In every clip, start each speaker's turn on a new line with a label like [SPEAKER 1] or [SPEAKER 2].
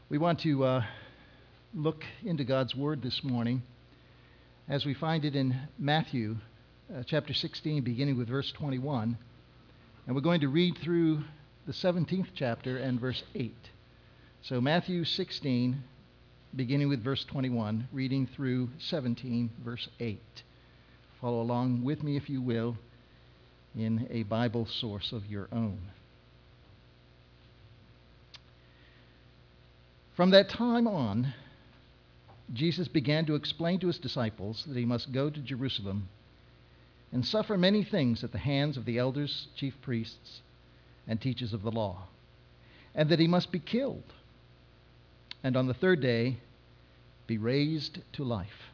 [SPEAKER 1] We want to look into God's Word this morning as we find it in Matthew chapter 16, beginning with verse 21. And we're going to read through the 17th chapter and verse 8. So Matthew 16, beginning with verse 21, reading through 17, verse 8. Follow along with me, if you will, in a Bible source of your own. From that time on, Jesus began to explain to his disciples that he must go to Jerusalem and suffer many things at the hands of the elders, chief priests, and teachers of the law, and that he must be killed, and on the third day be raised to life.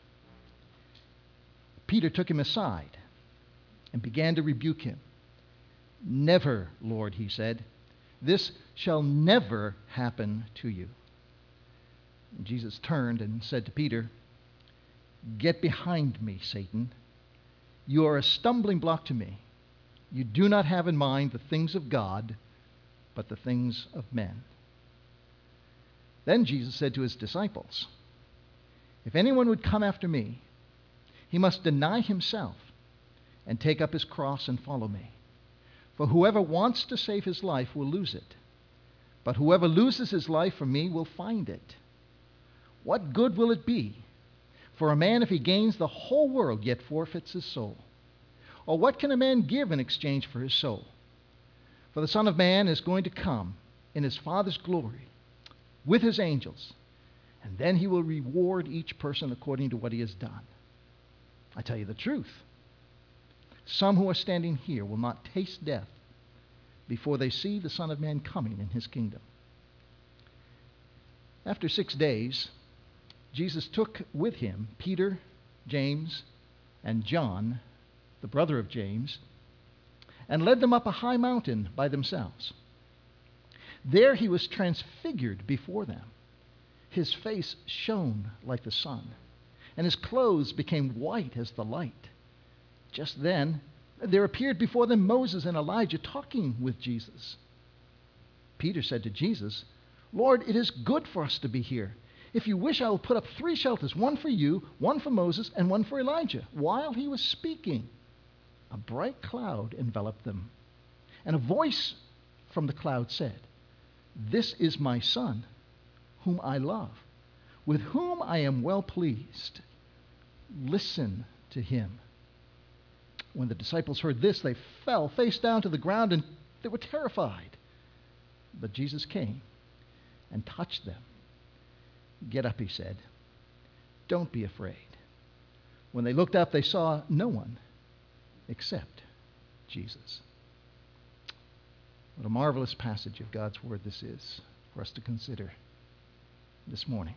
[SPEAKER 1] Peter took him aside and began to rebuke him. "Never, Lord," he said. "This shall never happen to you." And Jesus turned and said to Peter, "Get behind me, Satan. You are a stumbling block to me. You do not have in mind the things of God, but the things of men." Then Jesus said to his disciples, "If anyone would come after me, he must deny himself and take up his cross and follow me. For whoever wants to save his life will lose it, but whoever loses his life for me will find it. What good will it be for a man if he gains the whole world yet forfeits his soul? Or what can a man give in exchange for his soul? For the Son of Man is going to come in his Father's glory with his angels, and then he will reward each person according to what he has done. I tell you the truth. Some who are standing here will not taste death before they see the Son of Man coming in his kingdom." After 6 days, Jesus took with him Peter, James, and John, the brother of James, and led them up a high mountain by themselves. There he was transfigured before them. His face shone like the sun, and his clothes became white as the light. Just then, there appeared before them Moses and Elijah talking with Jesus. Peter said to Jesus, "Lord, it is good for us to be here. If you wish, I will put up 3 shelters, one for you, one for Moses, and one for Elijah." While he was speaking, a bright cloud enveloped them, and a voice from the cloud said, "This is my Son, whom I love, with whom I am well pleased. Listen to him." When the disciples heard this, they fell face down to the ground, and they were terrified. But Jesus came and touched them. "Get up," he said. "Don't be afraid." When they looked up, they saw no one except Jesus. What a marvelous passage of God's Word this is for us to consider this morning.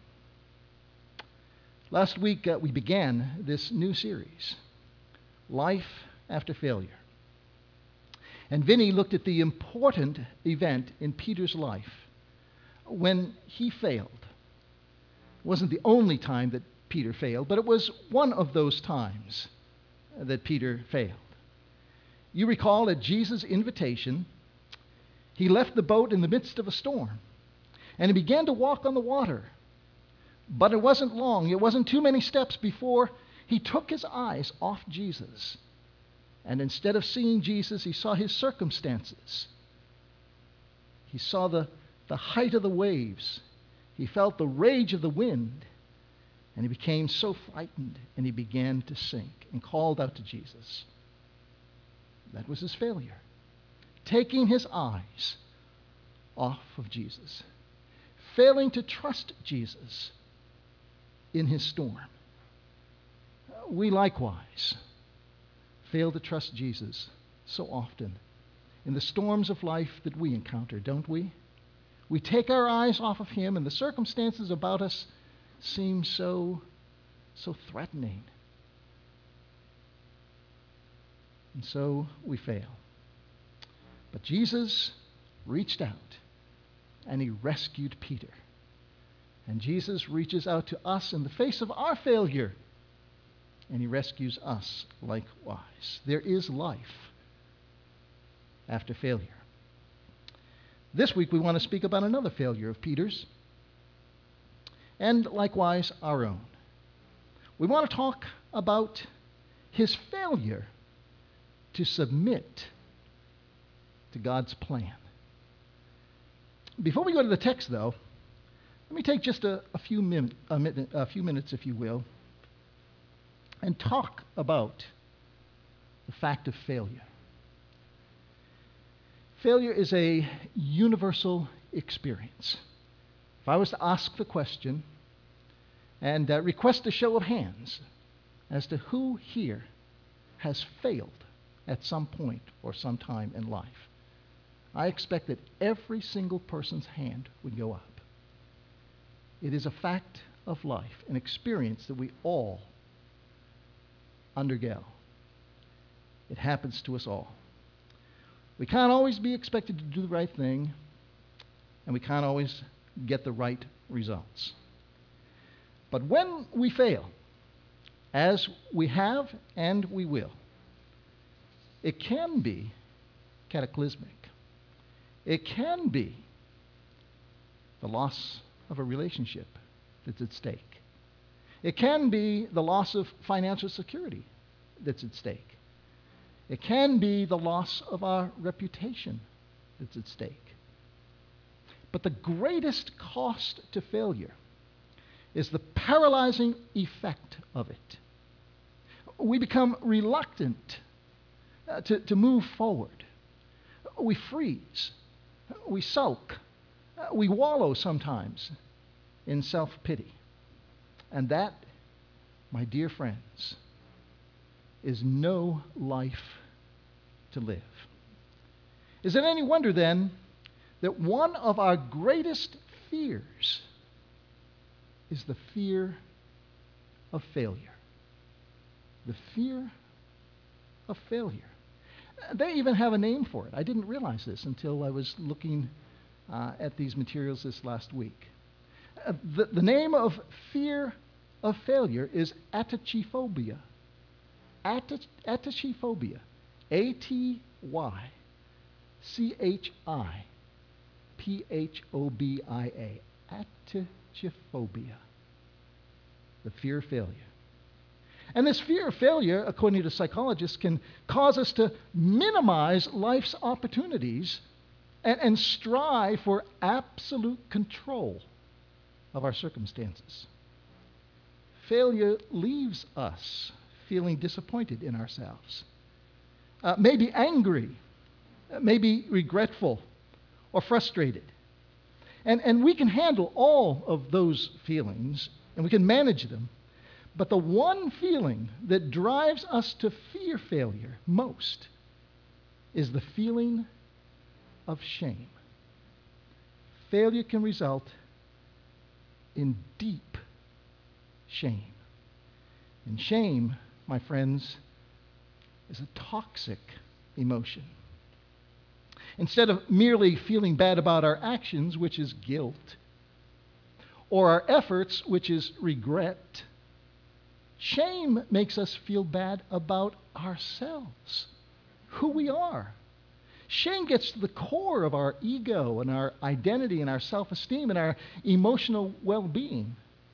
[SPEAKER 1] Last week, we began this new series, Life After Failure. And Vinny looked at the important event in Peter's life when he failed. It wasn't the only time that Peter failed, but it was one of those times that Peter failed. You recall, at Jesus' invitation, he left the boat in the midst of a storm, and he began to walk on the water. But it wasn't long, it wasn't too many steps before he took his eyes off Jesus. And instead of seeing Jesus, he saw his circumstances. He saw the height of the waves. He felt the rage of the wind, and he became so frightened, and he began to sink and called out to Jesus. That was his failure, taking his eyes off of Jesus, failing to trust Jesus in his storm. We likewise fail to trust Jesus so often in the storms of life that we encounter, don't we? We take our eyes off of him, and the circumstances about us seem so threatening. And so we fail. But Jesus reached out, and he rescued Peter. And Jesus reaches out to us in the face of our failure, and he rescues us likewise. There is life after failure. This week we want to speak about another failure of Peter's. and likewise our own. We want to talk about his failure to submit to God's plan. Before we go to the text, though, let me take just a few minutes, if you will, and talk about the fact of failure. Failure is a universal experience. If I was to ask the question and request a show of hands as to who here has failed at some point or some time in life, I expect that every single person's hand would go up. It is a fact of life, an experience that we all undergo. It happens to us all. We can't always be expected to do the right thing, and we can't always get the right results. But when we fail, as we have and we will, it can be cataclysmic. It can be the loss of a relationship that's at stake. It can be the loss of financial security that's at stake. It can be the loss of our reputation that's at stake. But the greatest cost to failure is the paralyzing effect of it. We become reluctant to move forward. We freeze. We sulk. We wallow sometimes in self-pity. And that, my dear friends, is no life to live. Is it any wonder then that one of our greatest fears is the fear of failure? The fear of failure. They even have a name for it. I didn't realize this until I was looking at these materials this last week. The name of fear of failure is atychiphobia. Atychiphobia. A-T-Y-C-H-I-P-H-O-B-I-A. Atychiphobia. The fear of failure. And this fear of failure, according to psychologists, can cause us to minimize life's opportunities and strive for absolute control of our circumstances. Failure leaves us feeling disappointed in ourselves, maybe angry, maybe regretful or frustrated. And we can handle all of those feelings, and we can manage them. But the one feeling that drives us to fear failure most is the feeling of shame. Failure can result in deep shame. And shame, my friends, is a toxic emotion. Instead of merely feeling bad about our actions, which is guilt, or our efforts, which is regret, shame makes us feel bad about ourselves, who we are. Shame gets to the core of our ego and our identity and our self-esteem and our emotional well-being.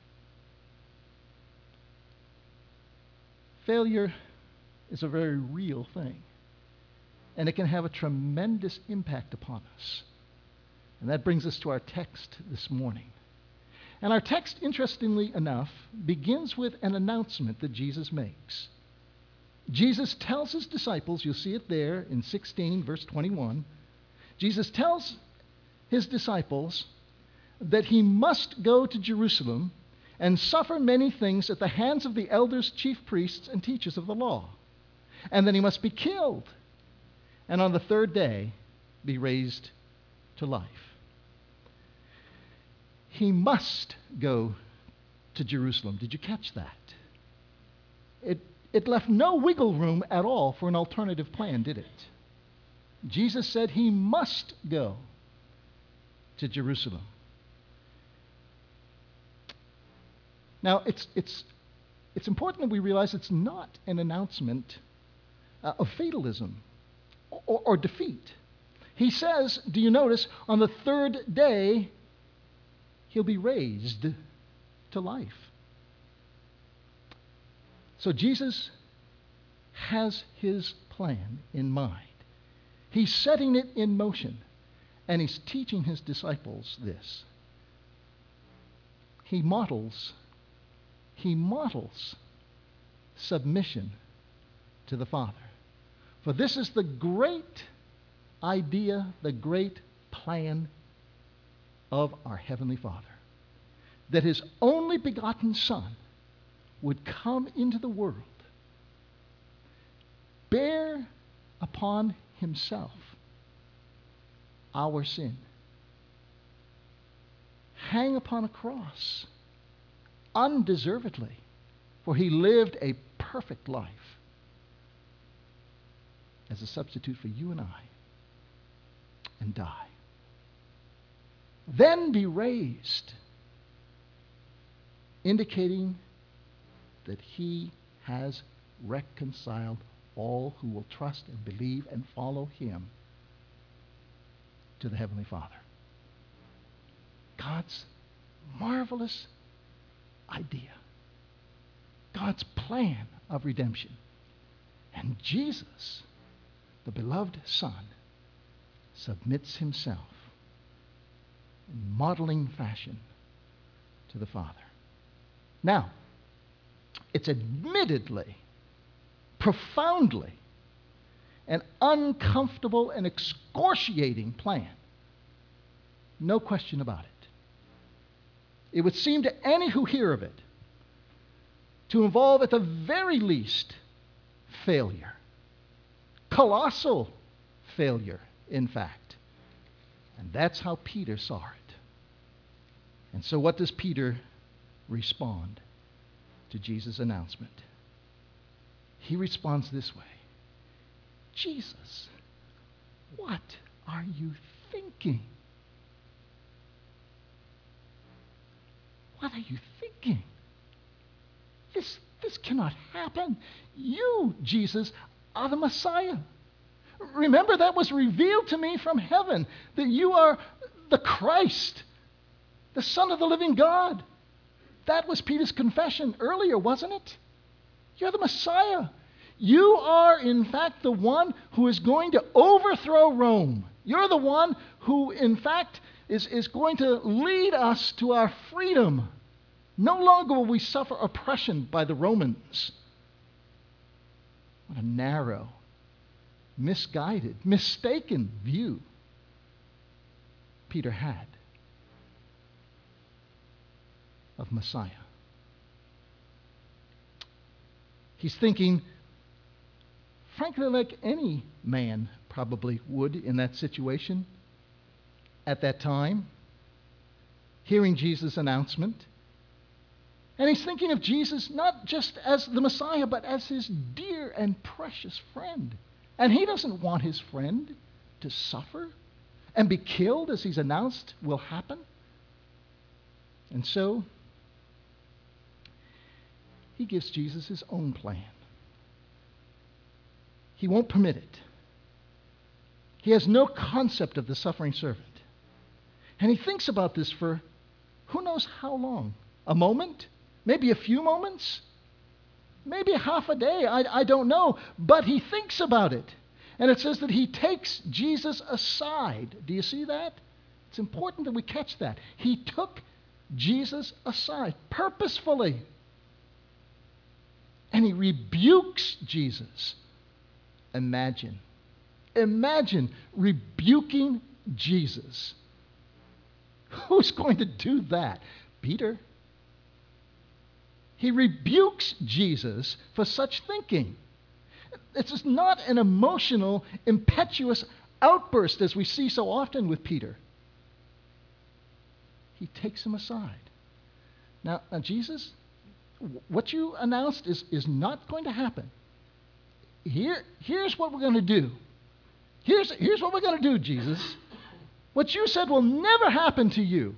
[SPEAKER 1] Failure is a very real thing, and it can have a tremendous impact upon us. And that brings us to our text this morning. And our text, interestingly enough, begins with an announcement that Jesus makes. Jesus tells his disciples, you'll see it there in 16, verse 21. Jesus tells his disciples that he must go to Jerusalem and suffer many things at the hands of the elders, chief priests, and teachers of the law. And then he must be killed, and on the third day be raised to life. He must go to Jerusalem. Did you catch that? It left no wiggle room at all for an alternative plan, did it? Jesus said he must go to Jerusalem. Now, it's important that we realize it's not an announcement of fatalism or defeat. He says, do you notice, on the third day, he'll be raised to life. So Jesus has his plan in mind. He's setting it in motion, and he's teaching his disciples this. He models submission to the Father. For this is the great idea, the great plan of our Heavenly Father, that his only begotten Son would come into the world, bear upon himself our sin, hang upon a cross undeservedly, for he lived a perfect life as a substitute for you and I, and die. Then be raised, indicating that he has reconciled all who will trust and believe and follow him to the Heavenly Father. God's marvelous idea. God's plan of redemption. And Jesus, the beloved Son, submits himself in modeling fashion to the Father. Now, it's admittedly, profoundly, an uncomfortable and excruciating plan. No question about it. It would seem to any who hear of it to involve, at the very least, failure. Colossal failure, in fact. And that's how Peter saw it. And so what does Peter respond to Jesus' announcement? He responds this way. Jesus, what are you thinking? What are you thinking? This cannot happen. You, Jesus, are the Messiah. Remember, that was revealed to me from heaven, that you are the Christ, the Son of the living God. That was Peter's confession earlier, wasn't it? You're the Messiah. You are, in fact, the one who is going to overthrow Rome. You're the one who, in fact, is going to lead us to our freedom. No longer will we suffer oppression by the Romans. What a narrow, misguided, mistaken view Peter had of Messiah. He's thinking, frankly, like any man probably would in that situation at that time, hearing Jesus' announcement. And he's thinking of Jesus not just as the Messiah, but as his dear and precious friend. And he doesn't want his friend to suffer and be killed, as he's announced will happen. And so he gives Jesus his own plan. He won't permit it. He has no concept of the suffering servant. And he thinks about this for who knows how long. A moment? Maybe a few moments? Maybe half a day? I don't know. But he thinks about it. And it says that he takes Jesus aside. Do you see that? It's important that we catch that. He took Jesus aside purposefully. And he rebukes Jesus. Imagine rebuking Jesus. Who's going to do that? Peter. He rebukes Jesus for such thinking. It's not an emotional, impetuous outburst as we see so often with Peter. He takes him aside. Now Jesus, what you announced is not going to happen. Here's what we're going to do. Here's what we're going to do, Jesus. What you said will never happen to you.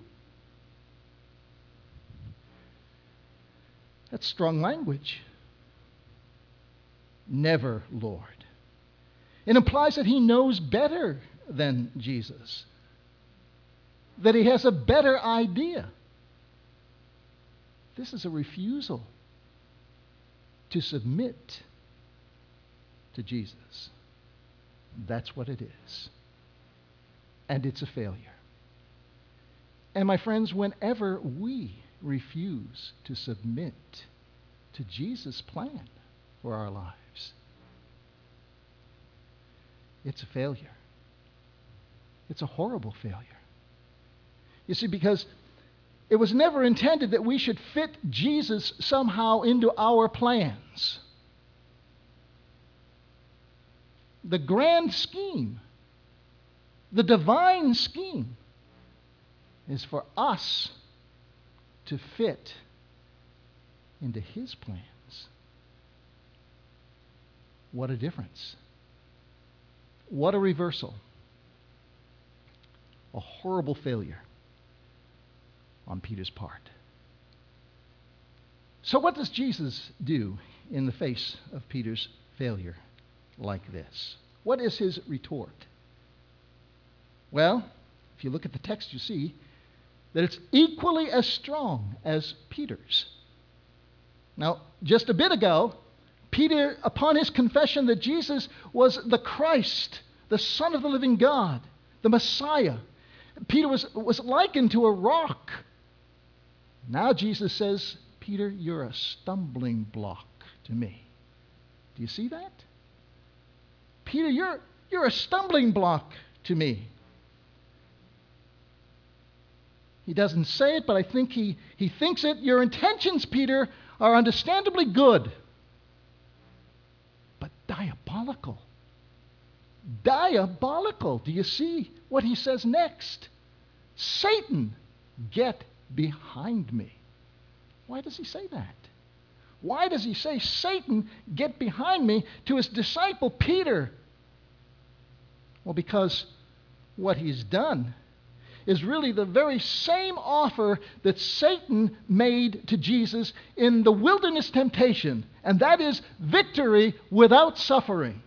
[SPEAKER 1] That's strong language. Never, Lord. It implies that he knows better than Jesus, that he has a better idea. This is a refusal to submit to Jesus. That's what it is. And it's a failure. And my friends, whenever we refuse to submit to Jesus' plan for our lives, it's a failure. It's a horrible failure. You see, because it was never intended that we should fit Jesus somehow into our plans. The grand scheme, the divine scheme, is for us to fit into His plans. What a difference. What a reversal. A horrible failure on Peter's part. So what does Jesus do in the face of Peter's failure like this? What is his retort? Well, if you look at the text, you see that it's equally as strong as Peter's. Now, just a bit ago, Peter, upon his confession that Jesus was the Christ, the Son of the living God, the Messiah, Peter was likened to a rock. Now Jesus says, Peter, you're a stumbling block to me. Do you see that? Peter, you're a stumbling block to me. He doesn't say it, but I think he thinks it. Your intentions, Peter, are understandably good, but diabolical. Diabolical. Do you see what he says next? Satan, get behind me. Why does he say that? Why does he say, Satan, get behind me, to his disciple Peter? Well, because what he's done is really the very same offer that Satan made to Jesus in the wilderness temptation, and that is victory without suffering.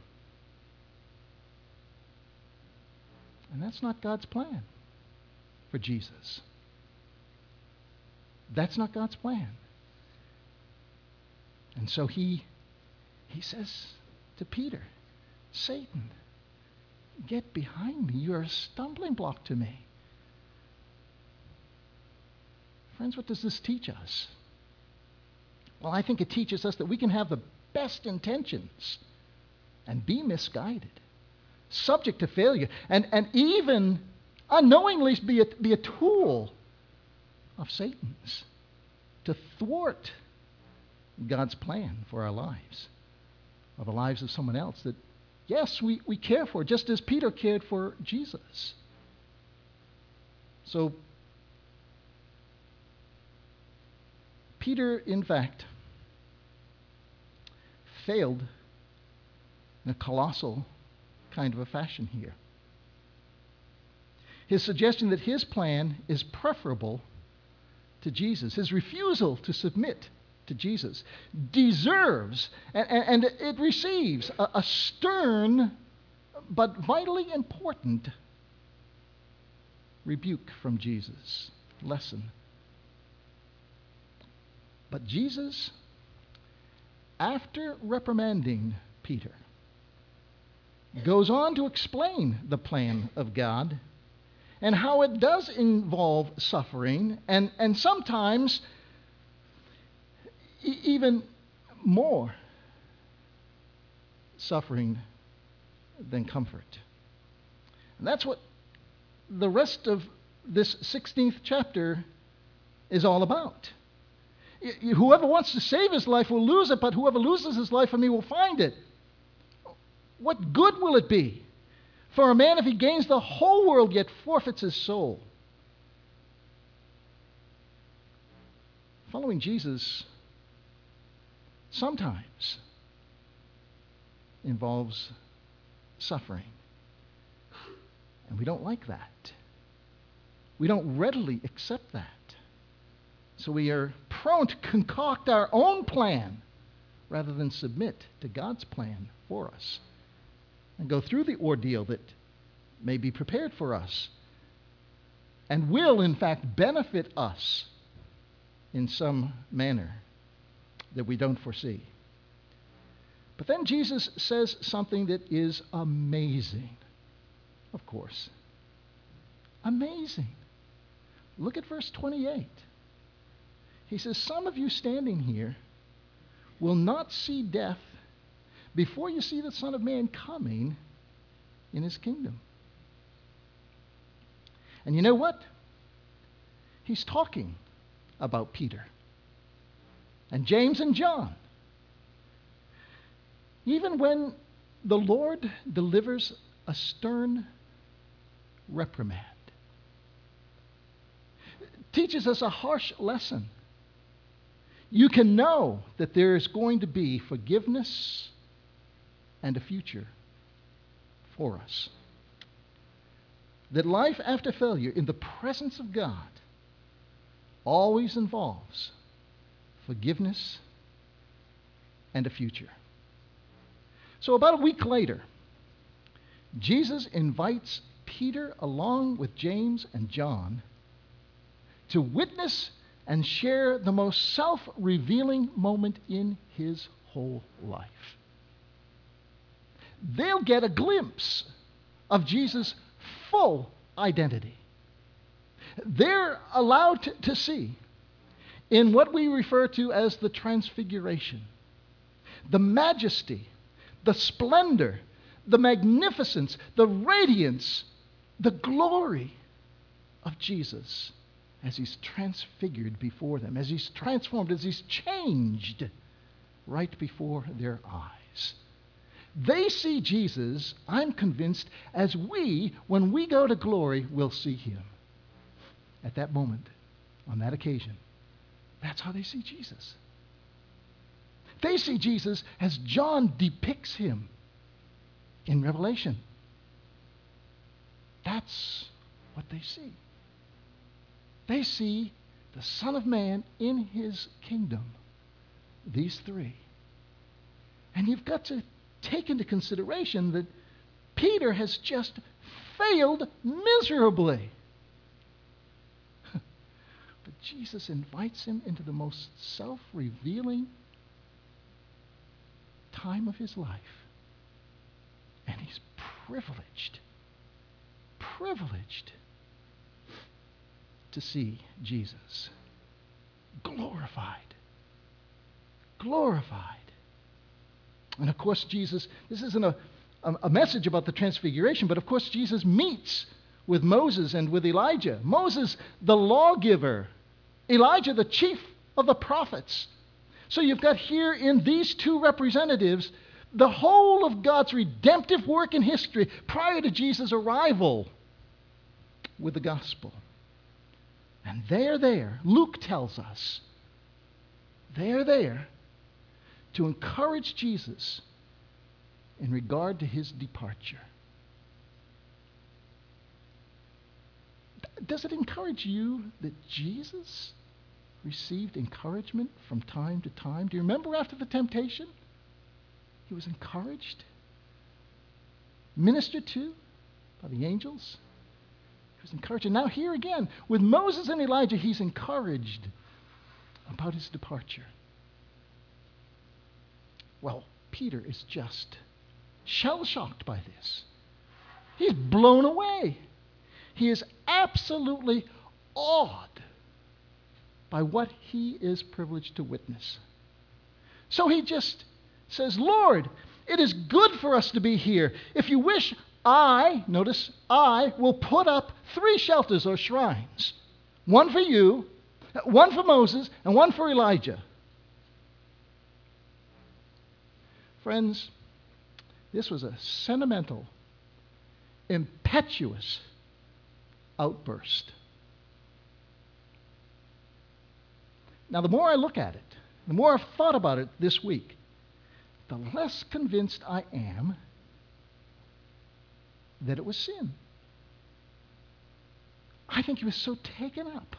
[SPEAKER 1] And that's not God's plan for Jesus. That's not God's plan. And so he says to Peter, Satan, get behind me. You're a stumbling block to me. Friends, what does this teach us? Well, I think it teaches us that we can have the best intentions and be misguided, subject to failure, and even unknowingly be a tool of Satan's to thwart God's plan for our lives, or the lives of someone else that, yes, we care for, just as Peter cared for Jesus. So, Peter, in fact, failed in a colossal kind of a fashion here. His suggestion that his plan is preferable to Jesus, his refusal to submit to Jesus, deserves and it receives a stern but vitally important rebuke from Jesus, lesson. But Jesus, after reprimanding Peter, goes on to explain the plan of God and how it does involve suffering and sometimes even more suffering than comfort. And that's what the rest of this 16th chapter is all about. Whoever wants to save his life will lose it, but whoever loses his life for me will find it. What good will it be for a man if he gains the whole world yet forfeits his soul? Following Jesus sometimes involves suffering. And we don't like that. We don't readily accept that. So we are prone to concoct our own plan rather than submit to God's plan for us and go through the ordeal that may be prepared for us and will, in fact, benefit us in some manner that we don't foresee. But then Jesus says something that is amazing, of course. Amazing. Look at verse 28. He says, some of you standing here will not see death before you see the Son of Man coming in his kingdom. And you know what? He's talking about Peter and James and John. Even when the Lord delivers a stern reprimand, teaches us a harsh lesson, you can know that there is going to be forgiveness and a future for us. That life after failure in the presence of God always involves forgiveness and a future. So about a week later, Jesus invites Peter along with James and John to witness and share the most self-revealing moment in his whole life. They'll get a glimpse of Jesus' full identity. They're allowed to see in what we refer to as the transfiguration, the majesty, the splendor, the magnificence, the radiance, the glory of Jesus as he's transfigured before them, as he's transformed, as he's changed right before their eyes. They see Jesus, I'm convinced, as we, when we go to glory, will see him. At that moment, on that occasion, that's how they see Jesus. They see Jesus as John depicts him in Revelation. That's what they see. They see the Son of Man in his kingdom. These three. And you've got to take into consideration that Peter has just failed miserably. But Jesus invites him into the most self-revealing time of his life. And he's privileged to see Jesus glorified. And of course, Jesus, this isn't a message about the transfiguration, but of course, Jesus meets with Moses and with Elijah. Moses, the lawgiver. Elijah, the chief of the prophets. So you've got here in these two representatives the whole of God's redemptive work in history prior to Jesus' arrival with the gospel. And they're there, Luke tells us, they're there to encourage Jesus in regard to his departure. Does it encourage you that Jesus received encouragement from time to time? Do you remember after the temptation? He was encouraged, ministered to by the angels. He was encouraged. And now here again, with Moses and Elijah, he's encouraged about his departure. Well, Peter is just shell-shocked by this. He's blown away. He is absolutely awed by what he is privileged to witness. So he just says, Lord, it is good for us to be here. If you wish, I will put up 3 shelters or shrines. One for you, one for Moses, and one for Elijah. Friends, this was a sentimental, impetuous outburst. Now, the more I look at it, the more I've thought about it this week, the less convinced I am that it was sin. I think he was so taken up,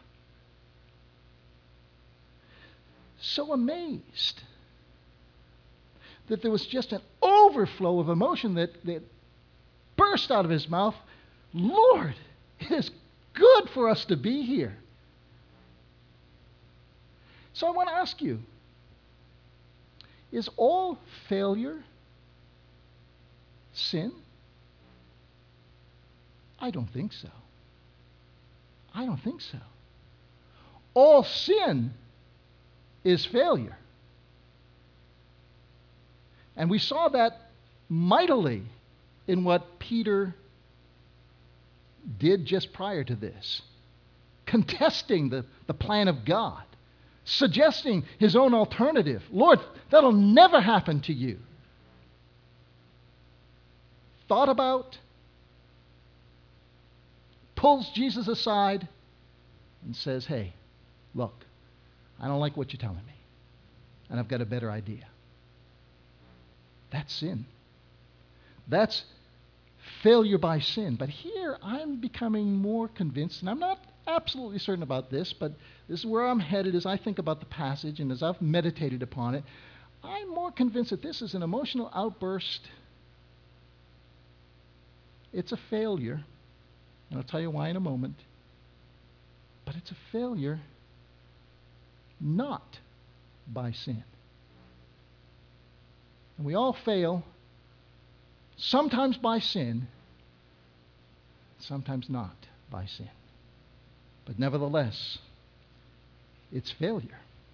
[SPEAKER 1] so amazed, that there was just an overflow of emotion that burst out of his mouth. Lord, it is good for us to be here. So I want to ask you, is all failure sin? I don't think so. I don't think so. All sin is failure. And we saw that mightily in what Peter did just prior to this, contesting the plan of God, suggesting his own alternative. Lord, that'll never happen to you. Thought about, pulls Jesus aside, and says, hey, look, I don't like what you're telling me, and I've got a better idea. That's sin. That's failure by sin. But here I'm becoming more convinced, and I'm not absolutely certain about this, but this is where I'm headed as I think about the passage and as I've meditated upon it. I'm more convinced that this is an emotional outburst. It's a failure, and I'll tell you why in a moment. But it's a failure not by sin. And we all fail, sometimes by sin, sometimes not by sin. But nevertheless, it's failure.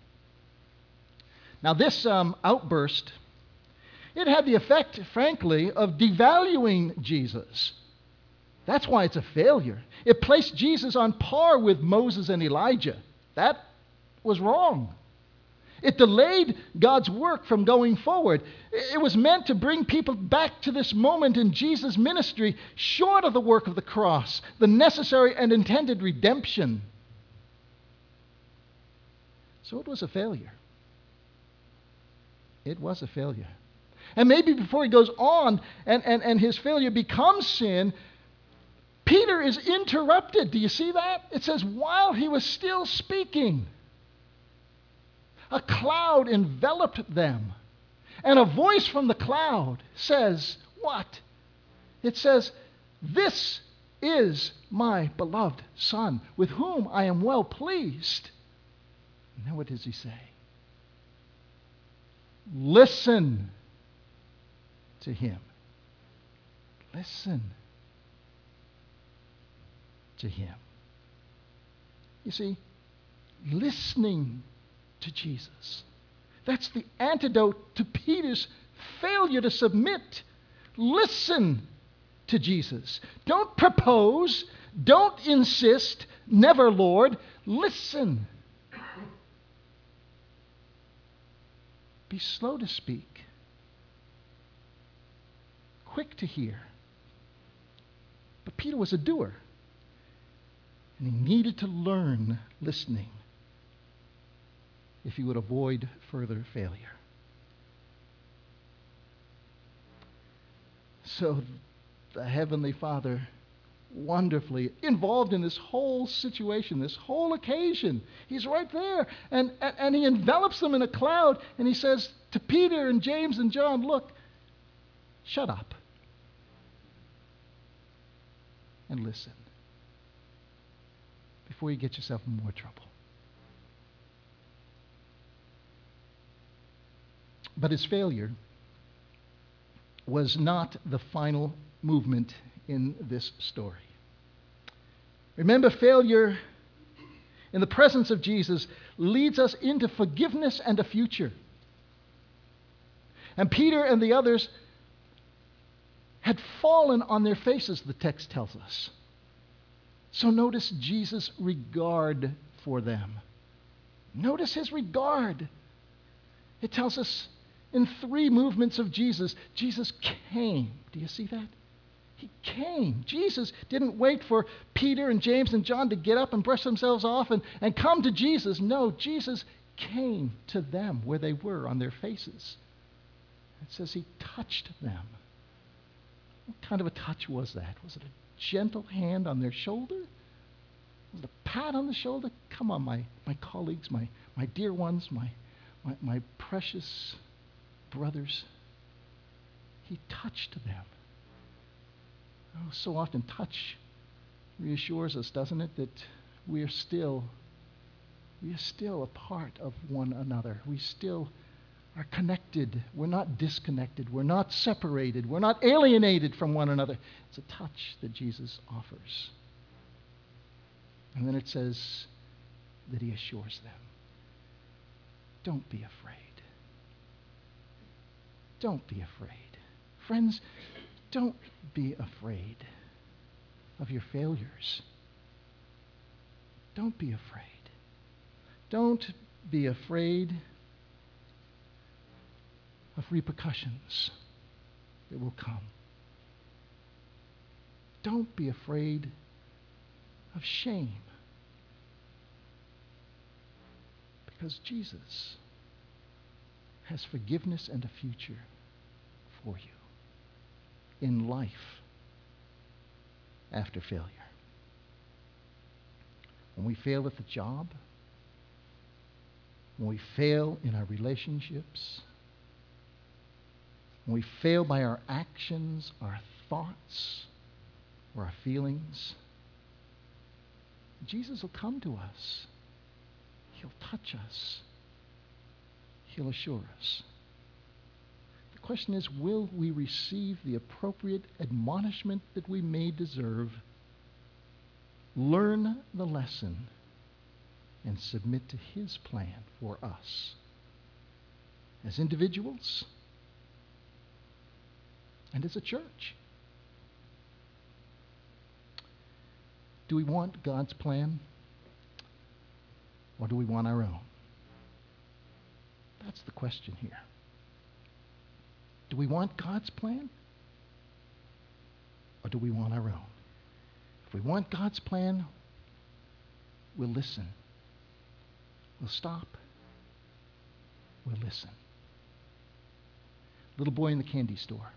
[SPEAKER 1] Now this outburst, it had the effect, frankly, of devaluing Jesus. That's why it's a failure. It placed Jesus on par with Moses and Elijah. That was wrong. It delayed God's work from going forward. It was meant to bring people back to this moment in Jesus' ministry, short of the work of the cross, the necessary and intended redemption. So it was a failure. It was a failure. And maybe before he goes on and his failure becomes sin, Peter is interrupted. Do you see that? It says, while he was still speaking, a cloud enveloped them. And a voice from the cloud says, what? It says, this is my beloved Son, with whom I am well pleased. And now what does he say? Listen to him. Listen to him. You see, listening to Jesus. That's the antidote to Peter's failure to submit. Listen to Jesus. Don't propose. Don't insist. Never, Lord. Listen. Be slow to speak. Quick to hear. But Peter was a doer. And he needed to learn listening if he would avoid further failure. So the Heavenly Father, wonderfully involved in this whole situation, this whole occasion. He's right there. And he envelops them in a cloud, and he says to Peter and James and John, look, shut up and listen before you get yourself in more trouble. But his failure was not the final movement in this story. Remember, failure in the presence of Jesus leads us into forgiveness and a future. And Peter and the others had fallen on their faces, the text tells us. So notice Jesus' regard for them. Notice his regard. It tells us in 3 movements of Jesus, Jesus came. Do you see that? He came. Jesus didn't wait for Peter and James and John to get up and brush themselves off and come to Jesus. No, Jesus came to them where they were on their faces. It says he touched them. What kind of a touch was that? Was it a gentle hand on their shoulder? Was it a pat on the shoulder? Come on, my colleagues, my dear ones, my precious brothers. He touched them. Oh, so often touch reassures us, doesn't it, that we are still we are still a part of one another. We still are connected. We're not disconnected. We're not separated. We're not alienated from one another. It's a touch that Jesus offers. And then it says that he assures them, don't be afraid. Don't be afraid. Friends, don't be afraid of your failures. Don't be afraid. Don't be afraid of repercussions that will come. Don't be afraid of shame. Because Jesus has forgiveness and a future for you in life after failure. When we fail at the job, when we fail in our relationships, when we fail by our actions, our thoughts, or our feelings, Jesus will come to us. He'll touch us. He'll assure us. The question is, will we receive the appropriate admonishment that we may deserve, learn the lesson, and submit to his plan for us as individuals and as a church? Do we want God's plan, or do we want our own? That's the question here. Do we want God's plan, or do we want our own? If we want God's plan, we'll listen. We'll stop. We'll listen. Little boy in the candy store.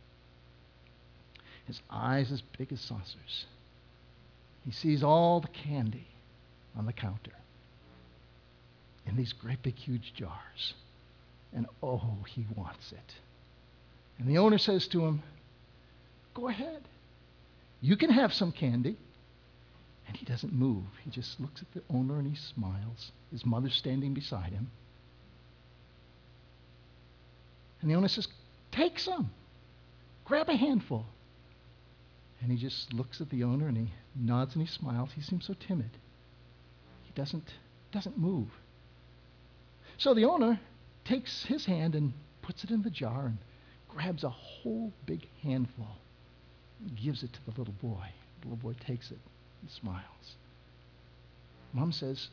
[SPEAKER 1] His eyes as big as saucers. He sees all the candy on the counter in these great big huge jars. And oh, he wants it. And the owner says to him, go ahead. You can have some candy. And he doesn't move. He just looks at the owner and he smiles. His mother's standing beside him. And the owner says, take some. Grab a handful. And he just looks at the owner and he nods and he smiles. He seems so timid. He doesn't move. So the owner takes his hand and puts it in the jar and grabs a whole big handful and gives it to the little boy. The little boy takes it and smiles. Mom says,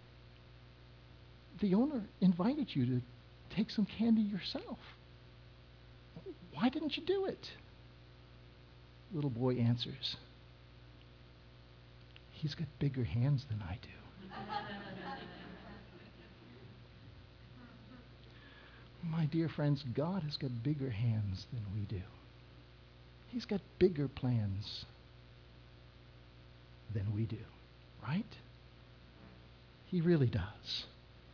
[SPEAKER 1] the owner invited you to take some candy yourself. Why didn't you do it? Little boy answers, he's got bigger hands than I do. My dear friends, God has got bigger hands than we do. He's got bigger plans than we do, right? He really does.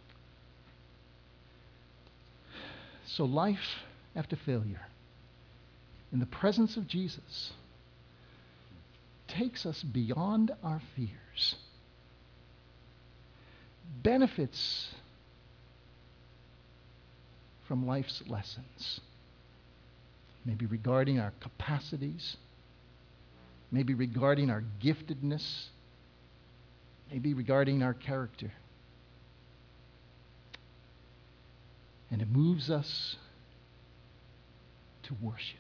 [SPEAKER 1] So life after failure, in the presence of Jesus, takes us beyond our fears, benefits from life's lessons, maybe regarding our capacities, maybe regarding our giftedness, maybe regarding our character. And it moves us to worship.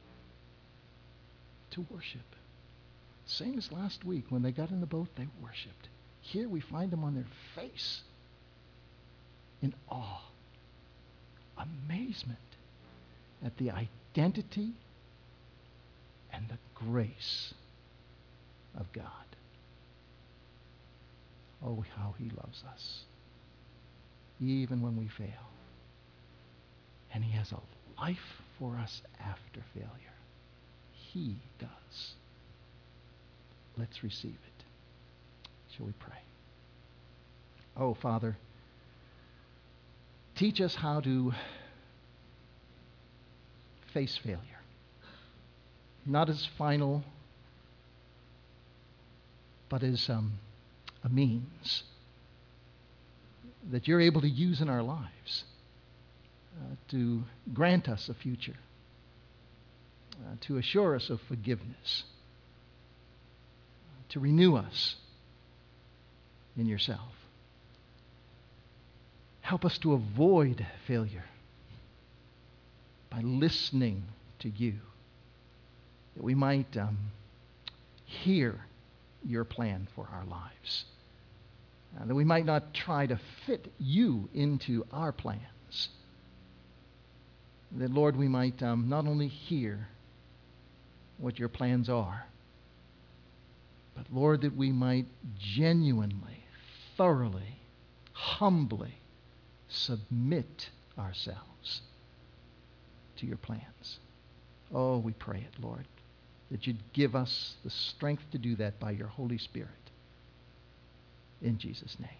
[SPEAKER 1] To worship. Same as last week. When they got in the boat, they worshiped. Here we find them on their face in awe, amazement at the identity and the grace of God. Oh, how he loves us, even when we fail. And he has a life for us after failure. He does. Let's receive it. Shall we pray? Oh, Father, teach us how to face failure. Not as final, but as a means that you're able to use in our lives to grant us a future, to assure us of forgiveness, to renew us in yourself. Help us to avoid failure by listening to you, that we might hear your plan for our lives, that we might not try to fit you into our plans, that, Lord, we might not only hear what your plans are, but, Lord, that we might genuinely, thoroughly, humbly submit ourselves to your plans. Oh, we pray it, Lord, that you'd give us the strength to do that by your Holy Spirit. In Jesus' name.